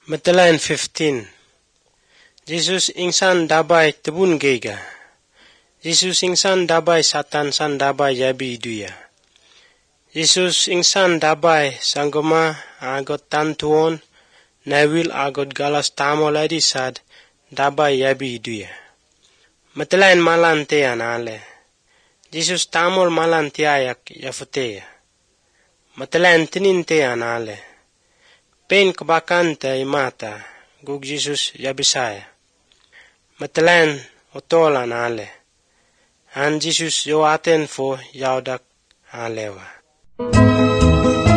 Matalayan 15. Jesus ingsan dabai tebun geiga. Jesus ingsan dabai satan san dabai yabi duya. Jesus ingsan dabai sanggoma agot tantuon nawil agot galas tamo ladi sad dabai yabi duya. Matalayan malan te anale. Jesus tamol malan tiayak yafuteya. Matalayan tinin te anale. Pen kebakan te imata gug Jesus yabisaya. Matalayan otola nale. Han Jesus yo aten fo yaudak alewa.